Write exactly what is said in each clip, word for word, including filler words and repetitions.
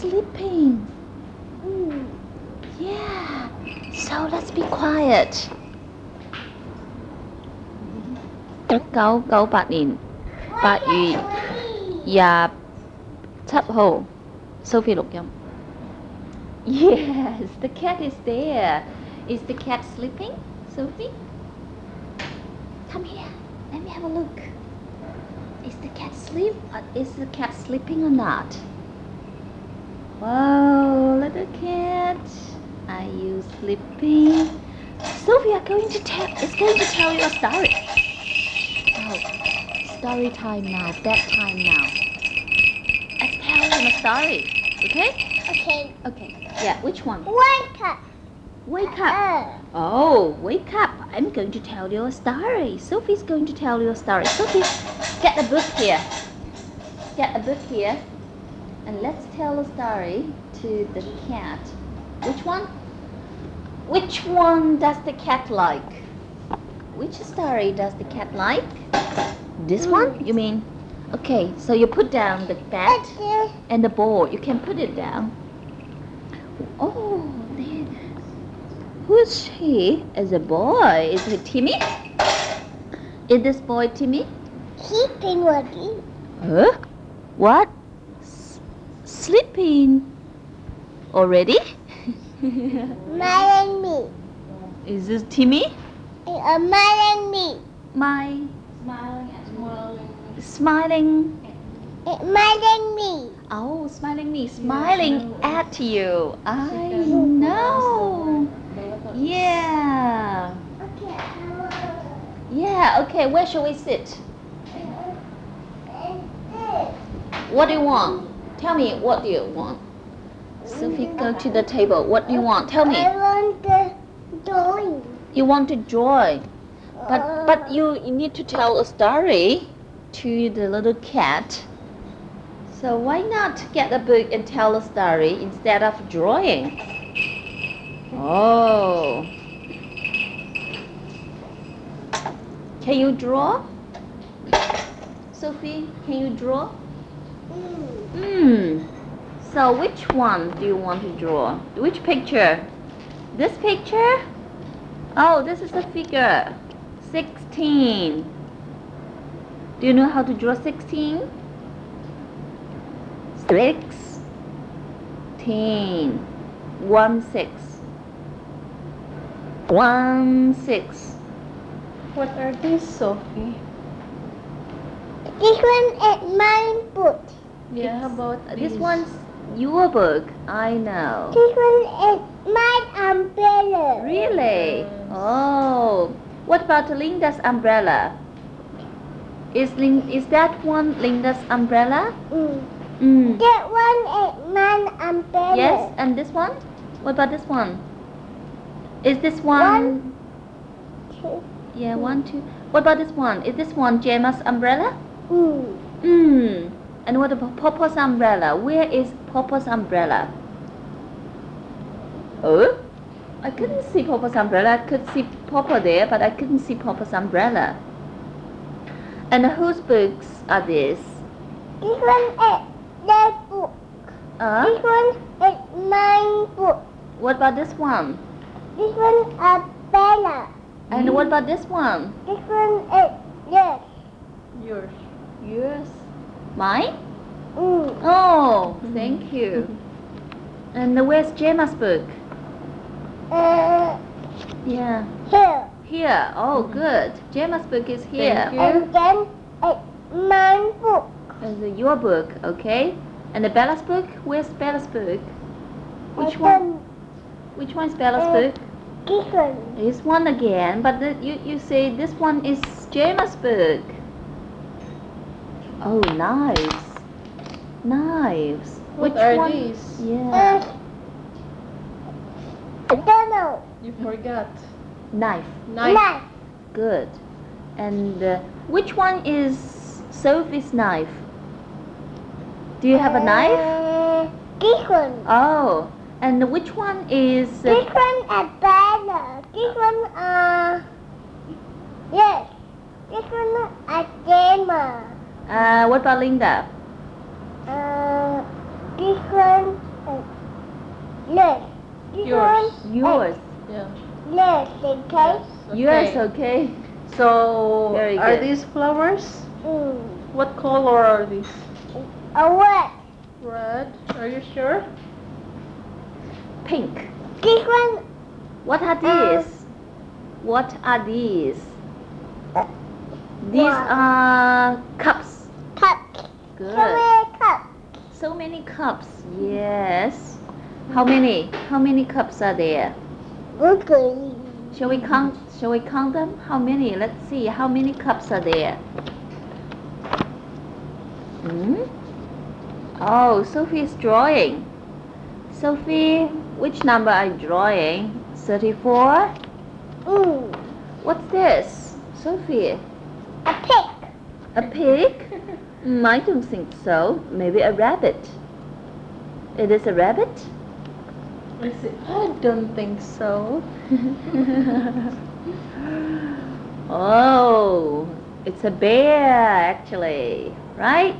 sleeping. Mm. Yeah. So let's be quiet. Cậu cậu bạn nhìn bạn ý và thấp hồ Sophie lục dòng. Yes, the cat is there. Is the cat sleeping, Sophie? Come here. Let me have a look. Is the cat asleep? Or is the cat sleeping or not? Whoa, little cat. Are you sleeping? Sophie are going to tell is going to tell you a story. Oh, story time now, bedtime now. Let's tell him a story. Okay? Okay. Okay. Yeah, which one? Wake up. Wake up. Uh, Oh, wake up. I'm going to tell you a story. Sophie's going to tell you a story. Sophie, get a book here. Get a book here. And let's tell a story to the cat. Which one? Which one does the cat like? Which story does the cat like? This Mm. one? You mean? Okay, so you put down the bat okay. and the ball. You can put it down. Oh, there. Who's he? Is a boy? Is it Timmy? Is this boy Timmy? Sleeping already. Huh? What? S- sleeping already? Smiling me. Is this Timmy? Uh, smiling me. My Smiling and smiling. smiling. Uh, smiling me. Oh, smiling me, smiling Yeah. at you. I can know. Yeah. Okay. Yeah. Okay. Where shall we sit? What do you want? Tell me. What do you want? Sophie, go to the table. What do you want? Tell me. I want the drawing. You want to join, but Uh, but you, you need to tell a story to the little cat. So why not get a book and tell a story instead of drawing? Oh. Can you draw? Sophie, can you draw? mm. Hmm. So which one do you want to draw? Which picture? This picture? Oh, this is a figure. sixteen. Do you know how to draw sixteen? Sixteen. One six. One six. What are these, Sophie? This one is my book. Yeah, how about This these? one's your book. I know. This one is my umbrella. Really? Yes. Oh. What about Linda's umbrella? Is Lin is that one Linda's umbrella? Mm. Mm. That one is my umbrella. Yes, and this one? What about this one? Is this one? One, two. Yeah, one, two. What about this one? Is this one Gemma's umbrella? Mm. Hmm. And what about Papa's umbrella? Where is Papa's umbrella? Oh? I couldn't see Papa's umbrella. I could see Papa there, but I couldn't see Papa's umbrella. And whose books are these? This one is their book. Uh, This one is my book. what about this one? This one is Bella. And what about this one? This one is yes. Yours. Yours. Mine? Mm. Oh, thank you. And where's Gemma's book? Uh, Yeah. here. Here. Oh, good. Gemma's book is here. Thank you. And then it's my book. And the- your book, okay? And the Bella's book? Where's Bella's book? Which And one? then Which one's Bella's Uh, book? This one. This one again, but the, you you say this one is Gemma's book. Oh, knives. Knives. What Which are one? these? Yeah. Uh, I don't know. You forgot. Knife. Knife. Knife. Good. And uh, which one is Sophie's knife? Do you have a knife? Uh, this one. Oh, and which one is? Uh, This one is Bella. This one uh yes. This one is Gemma. uh, what about Linda? Uh, this one Yours. Yeah. Yes, okay? Yours, okay. So, Very are good. these flowers? Mm. What color are these? A what? Red. Are you sure? Pink. This one, What are Uh, these? What are these? These Wow. are cups. cup. Good. Come here, cup. So many cups. Yes. How many? How many cups are there? Okay. Shall we count? Shall we count them? How many? Let's see. How many cups are there? Hmm? Oh, Sophie is drawing. Sophie, which number are you drawing? thirty-four? Mm. What's this? Sophie, A pig. a pig? Mm, I don't think so. Maybe a rabbit. It is a rabbit? Is it? I don't think so. Oh, it's a bear actually, right?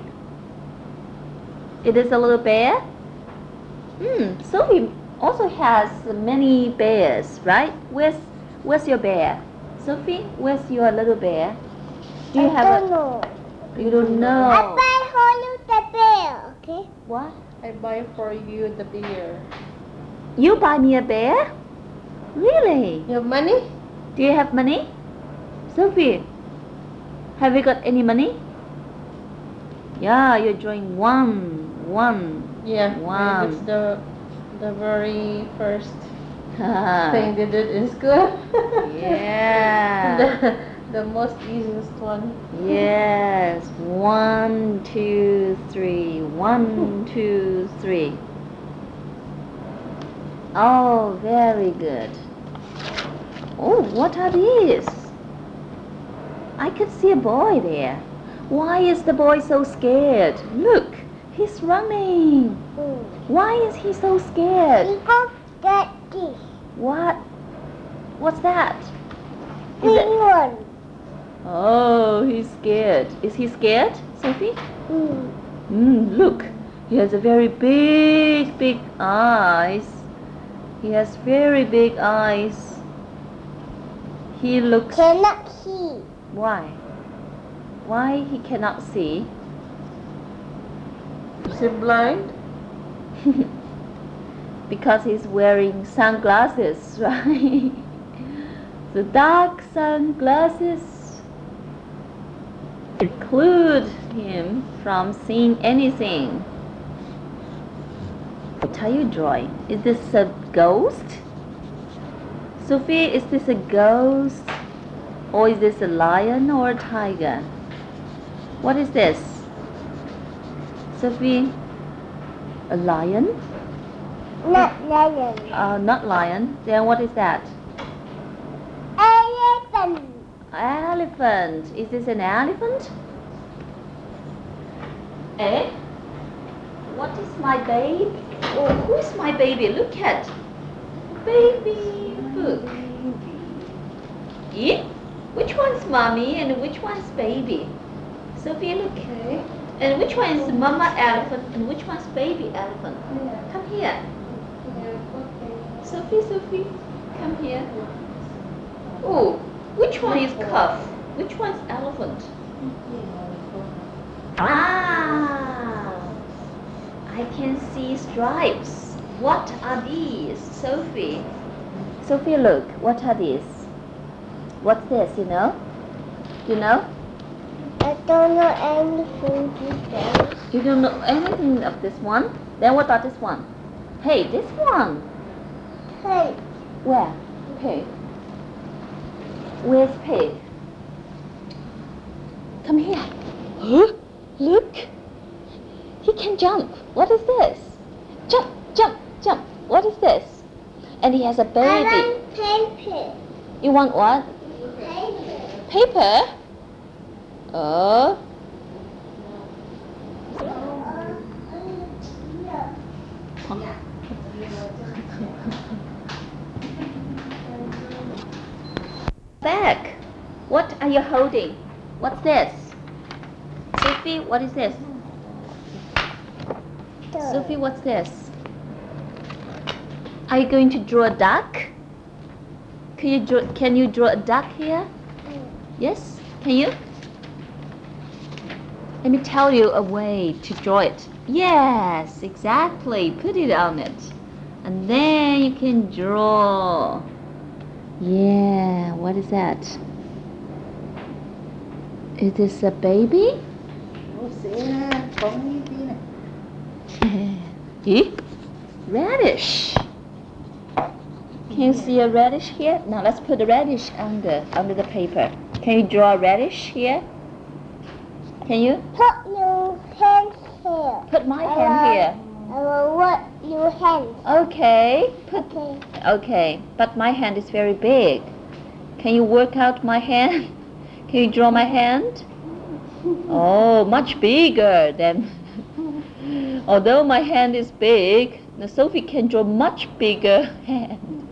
It is a little bear? Hmm, Sophie also has many bears, right? Where's where's your bear? Sophie, where's your little bear? Do you I have don't a know. you don't know? I buy Holu the bear, okay? What? I buy for you the beer. You buy me a bear? Really? You have money? Do you have money? Sophie, have you got any money? Yeah, you're drawing one, one, Yeah. one. That's the the very first Yeah. thing they did in school. Yeah. the, the most easiest one. Yes. One, two, three. One, two, three. Oh, very good. Oh, what are these? I could see a boy there. Why is the boy so scared? Look, he's running. Mm. Why is he so scared? People get this. What? What's that? Is Green it? one. Oh, he's scared. Is he scared, Sophie? Mm. Mm, look, he has a very big, big eyes. He has very big eyes. He looks... Cannot see. Why? Why he cannot see? Is he blind? Because he's wearing sunglasses, right? The dark sunglasses preclude him from seeing anything. What are you drawing? Is this a ghost? Sophie, is this a ghost? Or is this a lion or a tiger? What is this? Sophie, a lion? Not lion. Uh, not lion. Then what is that? Elephant. Elephant. Is this an elephant? Eh? What is my baby? Oh, who's my baby? Look at baby book. Yeah? Which one's mommy and which one's baby? Sophia, look. Okay. And which one is mama elephant and which one's baby elephant? Come here. Sophie, Sophie, come here. Oh, which one is calf? Which one's elephant? Ah, I can see stripes. What are these, Sophie? Sophie, look, what are these? What's this, you know? You know? I don't know anything today. You don't know anything of this one? Then what about this one? Hey, this one. Hey, Where? Pig. Where's pig? Come here. Huh? Look. He can jump. What is this? Jump, jump, jump. What is this? And he has a I baby. want paper. You want what? Paper. Paper? Oh. Back. What are you holding? What's this? Sophie, what is this? Sophie, what's this? Are you going to draw a duck? Can you draw, can you draw a duck here? Yes? Can you? Let me tell you a way to draw it. Yes, exactly. Put it on it. And then you can draw. Yeah, what is that? Is this a baby? Eh? Radish. Can you see a radish here? Now let's put the radish under under the paper. Can you draw a radish here? Can you? Put your hand here. Put my I hand will- here. I will work your hand. Okay. Put Okay. okay. But my hand is very big. Can you work out my hand? Can you draw my hand? Oh, much bigger than. Although my hand is big, the Sophie can draw much bigger hand.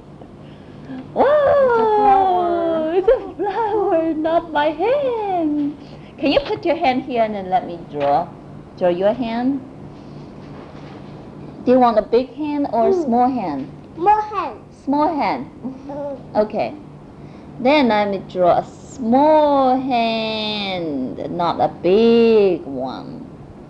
Wow! It's a flower, not my hand. Can you put your hand here and then let me draw? Draw your hand. Do you want a big hand or a Mm. small hand? More hand. Small hand. Mm. Okay. Then let me draw a small hand, not a big one.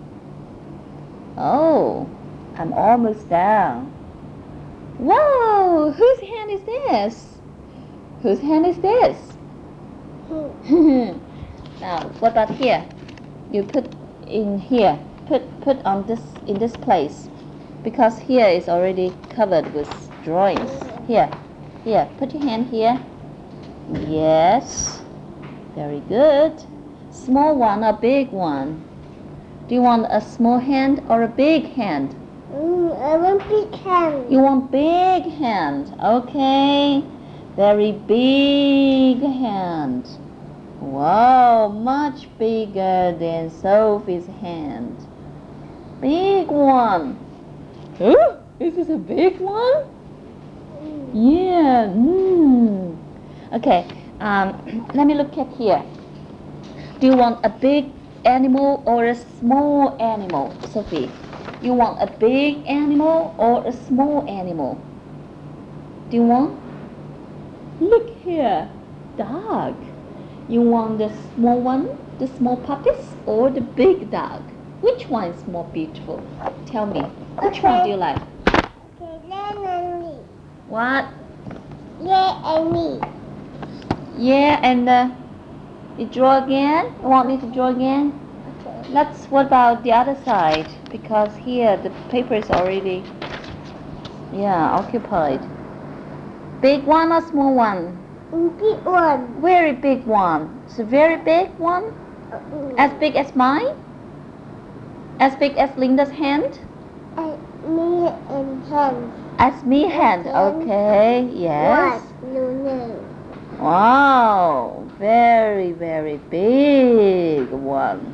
Oh, I'm almost down. Whoa! Whose hand is this? Whose hand is this? Mm. Now, what about here? You put in here. Put put on this in this place, because here is already covered with drawings. Here, here. Put your hand here. Yes. Very good. Small one or big one? Do you want a small hand or a big hand? Mm, I want big hand. You want big hand. Okay. Very big hand. Wow, much bigger than Sophie's hand. Big one. Oh, is this a big one? Mm. Yeah. Mm. Okay. Um, let me look at here. Do you want a big animal or a small animal, Sophie? You want a big animal or a small animal? Do you want? Look here, dog. You want the small one, the small puppies, or the big dog? Which one is more beautiful? Tell me. Which one do you like? Okay, then and me. What? Yeah, and me. Yeah, and uh, you draw again? You want me to draw again? Okay. Let's, what about the other side? Because here the paper is already, yeah, occupied. Big one or small one? Mm, big one. Very big one. It's a very big one? Mm. As big as mine? As big as Linda's hand? And me and hand. As me hand, okay, yes. One, no, no. Wow, very, very big one.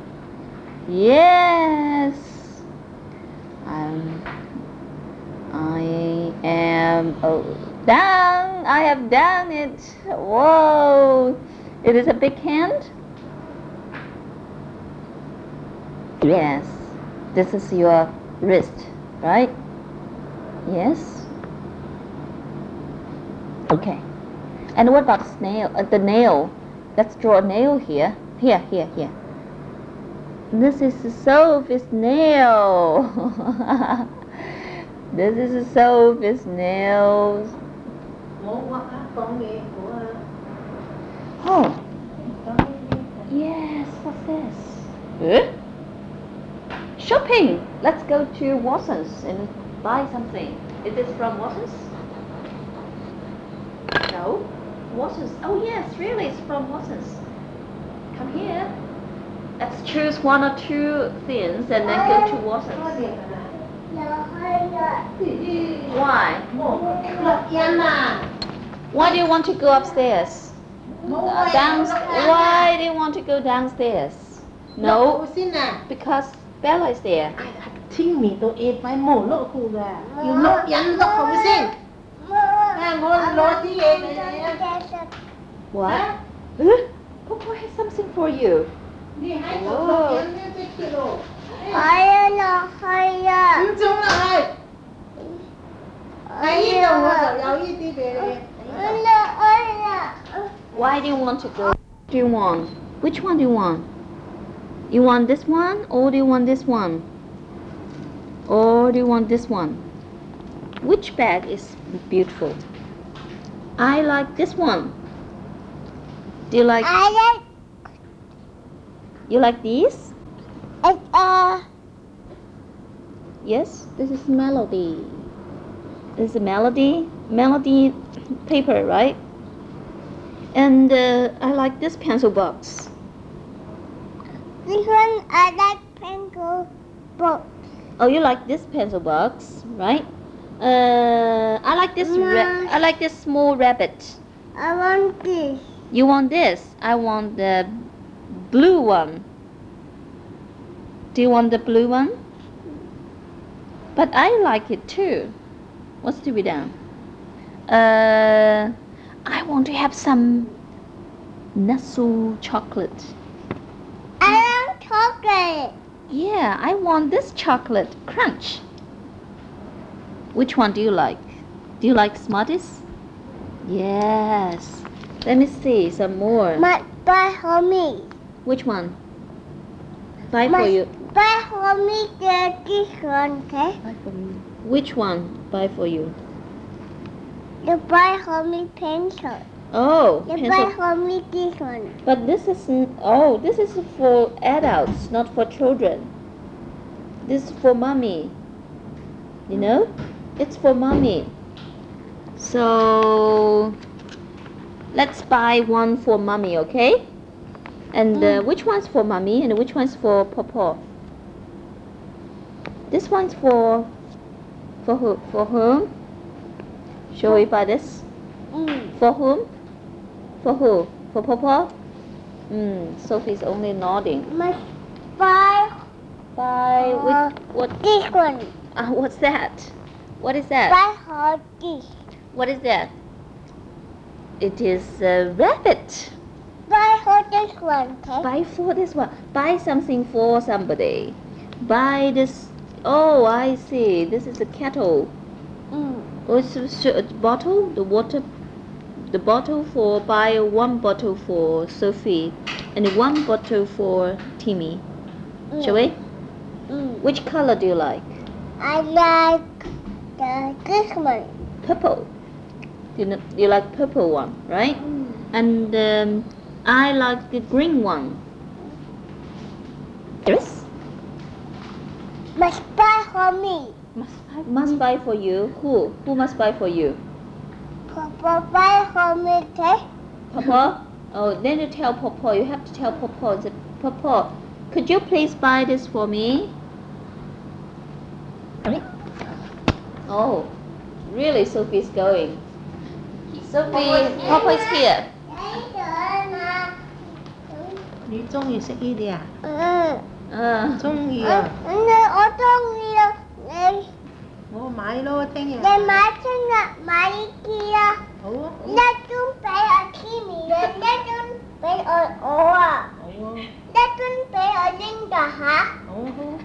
Yes. I'm, I am oh, done. I have done it. Whoa. It is a big hand? Yes. This is your wrist, right? Yes. Okay. And what about the nail? Uh, the nail. Let's draw a nail here. Here, here, here. This is Sophie's nail. This is Sophie's nails. Oh. Yes. What's this? Eh? Shopping. Let's go to Watson's and buy something. Is this from Watson's? No. Watson's. Oh yes, really, it's from Watson's. Come here. Let's choose one or two things and then go to Watson's. Why? Why do you want to go upstairs? Uh, downstairs. Why do you want to go downstairs? No, because Bella is there. ทิ้งหมีตัวเองไปหมดโลกคูกะอยู่โลกยันโลกเขาไม่สิ้นแม่โมโลที่เองเลยเนี่ย What? Huh? Papa has something for you. นี่ให้ตัวโลกยันเนี่ยสิบกิโล Higher, no, higher. ถึงจังเลยไอ้ยี่ตัว有呢啲俾你。 Why do you want to go? What do you want? Which one do you want? You want this one or do you want this one? Or do you want this one? Which bag is beautiful? I like this one. Do you like I like you like these? it. Uh, Yes, this is Melody. This is Melody. Melody paper, right? And uh, I like this pencil box. this one I like pencil book. Oh, you like this pencil box, right? Uh, I like this. Ra- No. I like this small rabbit. I want this. You want this? I want the blue one. Do you want the blue one? But I like it too. What's to be done? Uh, I want to have some Nestle chocolate. I want chocolate. Yeah, I want this chocolate crunch. Which one do you like? Do you like Smarties? Yes. Let me see some more. Must buy for me. Which one? Buy for Must you. buy for me the this one, okay? Which one? Buy for you. You buy for me pencil. Oh, You pencil. buy for me this one. But this is n- oh, this is for adults, not for children. This is for mommy. You know, it's for mommy. So let's buy one for mommy, okay? And uh, Mm. which one's for mommy and which one's for papa? This one's for for who? For whom? Shall we buy this? Mm. For whom? For who? For papa? Mm, Sophie's only nodding. Must buy Buy Uh, which, what? this one. Uh, what's that? What is that? Buy for this. What is that? It is a rabbit. Buy for this one, okay? Buy for this one. Buy something for somebody. Buy this. Oh, I see. This is a kettle. Mm. Oh, it's a, sh- a bottle. The water. The bottle for buy one bottle for Sophie, and one bottle for Timmy. Mm. Shall we? Mm. Which color do you like? I like the this one. Purple. You know, you like purple one, right? Mm. And um, I like the green one. Yes. Must buy for me. Must buy. Must buy for you. Who? Who must buy for you? Papa buy for me, okay? Papa. Oh, then you tell Papa. You have to tell Papa. Say, Papa, could you please buy this for me? Oh, really? Sophie's going. Sophie, Papa is here. 你中意食呢啲啊？ 嗯， Uh, 中意嗯啊！ 嗯，我中意啊，你我買咯，聽日。 你買聽日買呢啲啊， 好啊。 一樽俾我 Timmy 嘅，一樽俾我我啊， 好啊。 一樽俾我 Linda 嚇。 好啊好。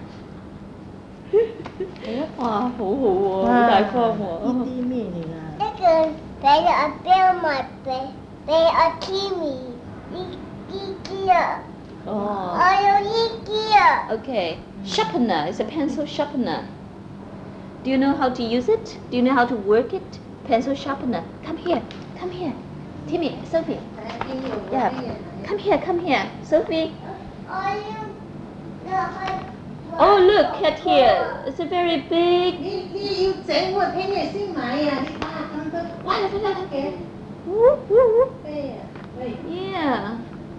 哇，好好喎，好大方呢喎。 啲咩嚟㗎？ 一個俾我 Bill 咪俾俾我 Timmy 呢呢啲啊，我 Oh, 要呢啲啊。 okay. Sharpener is a pencil sharpener. Do you know how to use it? Do you know how to work it? Pencil sharpener. Come here. Come here. Timmy, Sophie. Yeah. Come here. Come here. Sophie. 我要要去。 Oh, look at here. It's a very big. 你你要整喎，聽日先買啊！你睇下咁多。 哇來來來嘅。 Woo, woo, woo. 咩啊？喂。 Yeah.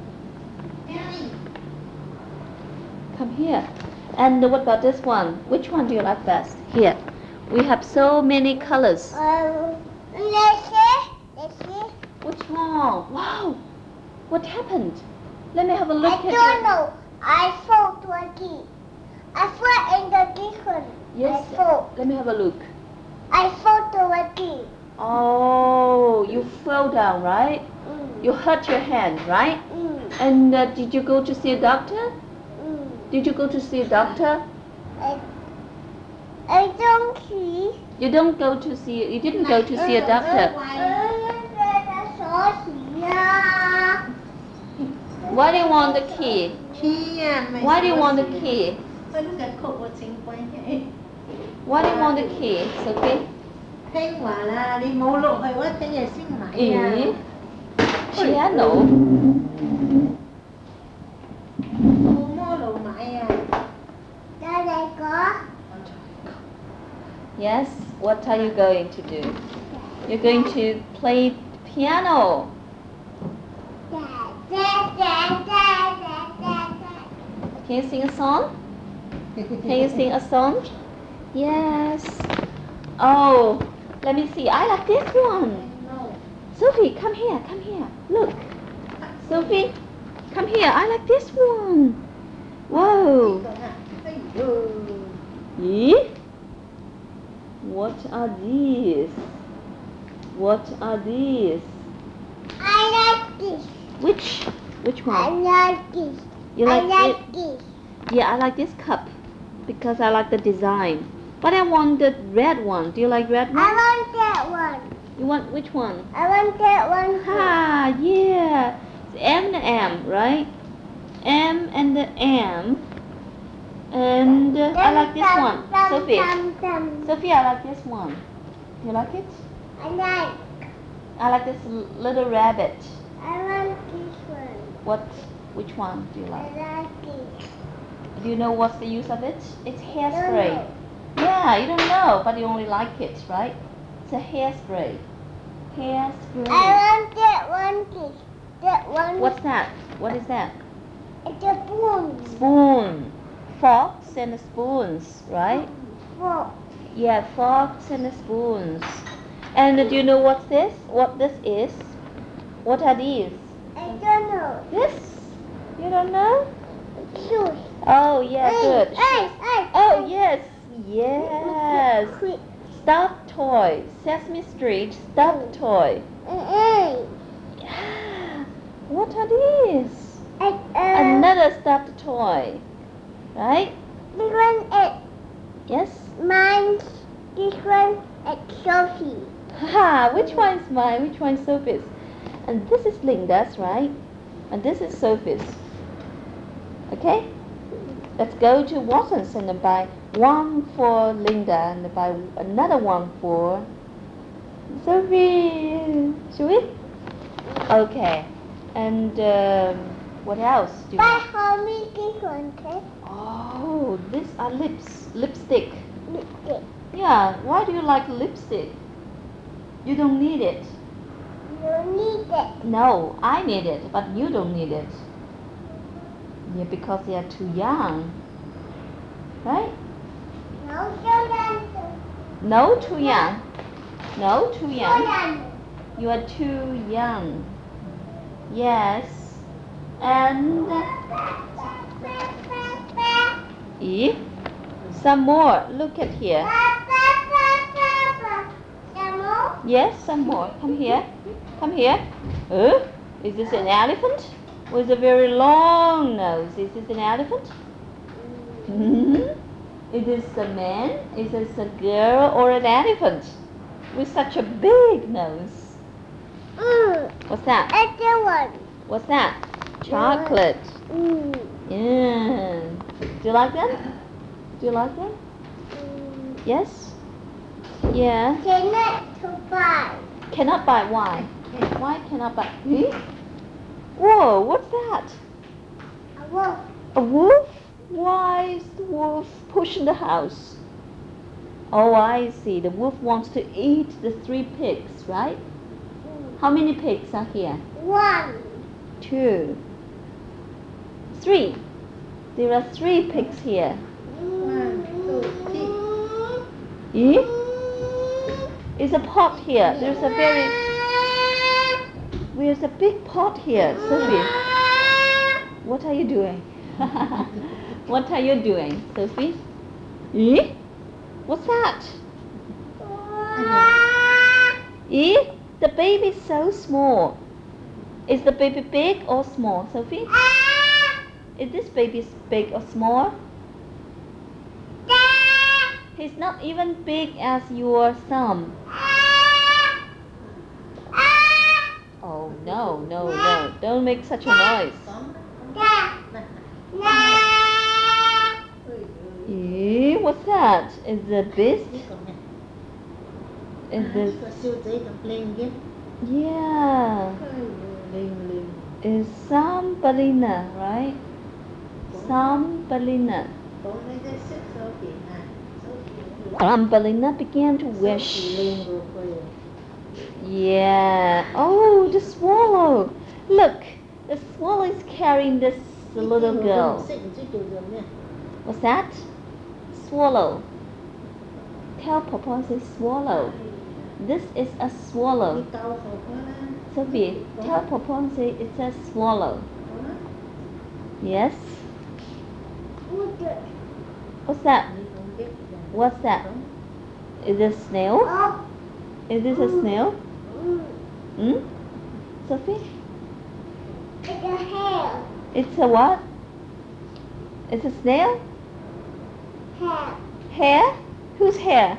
Come here. And what about this one? Which one do you like best? Here. We have so many colors. 嗯，你先，你先。 What's wrong? Wow. What happened? Let me have a I look at don't it. know. I fall twenty. I fall in the different. Yes. I fall. Let me have a look. I fall twenty. Oh, you fell down, right? Mm. You hurt your hand, right? Mm. And uh, did you go to see a doctor? Mm. Did you go to see a doctor? I, I don't see. You don't go to see. You didn't go to see a doctor. Why do you want the key? Why do you want the key? Why do you want the key, Sophie? Thanh quả là đi ngô lộ hơi quá thế nhà sinh mãi à. Ý, piano. Ngô lộ mãi à. Đây đây có. Yes, what are you going to do? You're going to play piano. Can you sing a song? Can you sing a song? Yes. Oh, let me see. I like this one. Sophie, come here, come here. Look. Sophie, come here. I like this one. Whoa. Yeah? What are these? What are these? I like this. Which? Which I one? like this. You I like like it? this. Yeah, I like this cup because I like the design. But I want the red one. Do you like red one? I want that one. You want which one? I want that one. too. Ah, yeah. It's M and the M, right? M and the M. And uh, I like this one. Sophie. Dum, dum. Sophie, I like this one. You like it? I like. I like this l- little rabbit. I want this one. What? Which one do you I like? like this. Do you know what's the use of it? It's Don't hairspray. know. Yeah, you don't know, but you only like it, right? It's a hairspray. Hairspray. I want that one. This. That one. What's that? What is that? It's a spoon. Spoon. Forks and spoons, right? Fork. Yeah, forks and spoons. And do you know what's this? What this is? What are these? I don't know. This? You don't know? Shoes. Oh, yeah, Hey, good. Hey, hey. Oh, yes. Yes. Quick. Stuffed toy. Sesame Street stuffed toy. Hey. Yeah. What are these? Uh, uh, Another stuffed toy. Right? This one is Yes? mine. This one is Sophie. Haha, which one's mine? Which one's Sophie's? And this is Linda's, right? And this is Sophie's. Okay? Let's go to Watson's and buy one for Linda and buy another one for Sophie. Should we? Okay. And um, what else do you But want? how many this one take? Oh, these are lips. Lipstick. Lipstick. Yeah, why do you like lipstick? You don't need it. You need it. No, I need it, but you don't need it. Yeah, because they are too young. Right? No, children. No, too young. No, too young. Children. You are too young. Yes. And E. Some more. Look at here. Some more? Yes, some more. Come here. Come here. Uh, is this an elephant? With a very long nose. Is this an elephant? Hmm? Is this a man? Is this a girl or an elephant? With such a big nose. Mm. What's that? It's the one. What's that? Chocolate. Mm. Yeah. Do you like them? Do you like them? Mm. Yes? Yeah. Cannot to buy. Cannot buy. Why? Why cannot buy? Hmm? Whoa, what's that? A wolf. A wolf? Why is the wolf pushing the house? Oh, I see. The wolf wants to eat the three pigs, right? Mm. How many pigs are here? One. Two. Three. There are three pigs here. One, two, Eh? There's a pot here. There's a very... There's a big pot here, Sophie. What are you doing? What are you doing, Sophie? Eh? What's that? Eh? The baby's so small. Is the baby big or small, Sophie? Is this baby big or small? He's not even big as your thumb. Oh no, no, no. Don't make such a noise. Eh, what's that? Is it a beast? Is this? Yeah. It's some ballerina, right? Some ballerina. Some ballerina began to wish. Yeah. Oh, the swallow. Look, the swallow is carrying this little girl. What's that? Swallow. Tell Papa, say swallow. This is a swallow. Sophie, tell Papa, say it's a swallow. Yes? What's that? What's that? Is it a snail? Is this a snail? Hmm? Sophie? It's a hair. It's a what? It's a snail? Hair. Hair? Whose hair?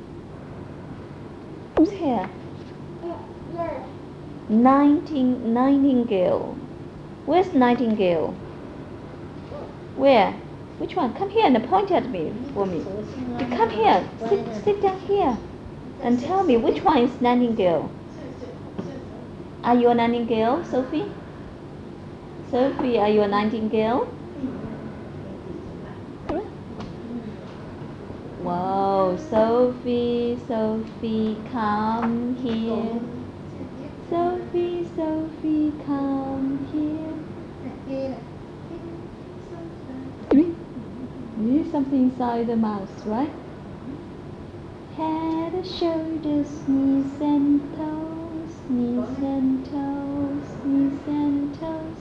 Whose hair? Yes. Nineteen, nightingale. Where's nightingale? Where? Which one? Come here and point at me for me. You come here. Sit, sit down here and tell me which one is nightingale. Are you a nightingale, Sophie? Sophie, are you a nightingale? Wow, Sophie, Sophie, come here. Sophie, Sophie, come here. There's something inside the mouth, right? Head, shoulders, knees and toes, knees and toes, knees and toes.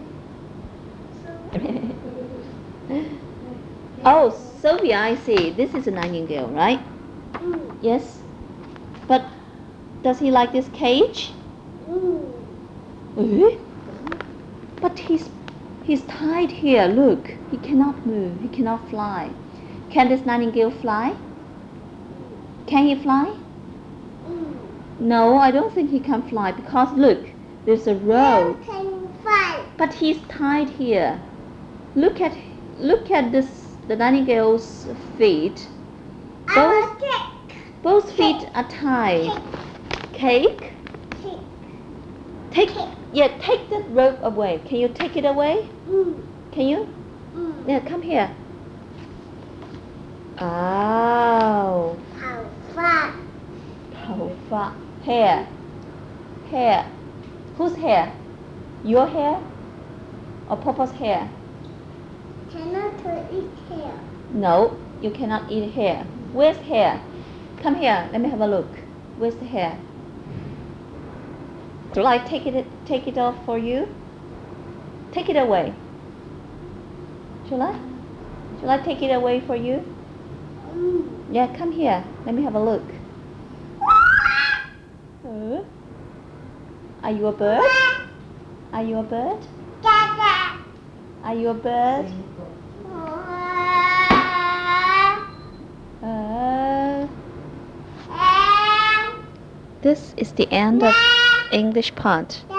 Oh, Sophia, I see. This is a nightingale, right? Mm. Yes. But does he like this cage? Mm. Eh? But he's he's tied here. Look, he cannot move. He cannot fly. Can this nightingale fly? Can he fly? Mm. No, I don't think he can fly because look, there's a road. You can fly. But he's tied here. Look at look at this the nightingale's feet. I Both will take. both feet are tied. Cake? Take. Take yeah, take that rope away. Can you take it away? Mm. Can you? Mm. Yeah, come here. Oh. How far? 头发 hair hair whose hair? Your hair or Papa's hair? Cannot to eat hair. No, you cannot eat hair. Where's hair? Come here, let me have a look. Where's the hair? Shall I take it take it off for you? Take it away. Shall I? Shall I take it away for you? Mm. Yeah, come here. Let me have a look. Uh, are you a bird? Are you a bird? Dada. Are you a bird? Uh, this is the end of English part.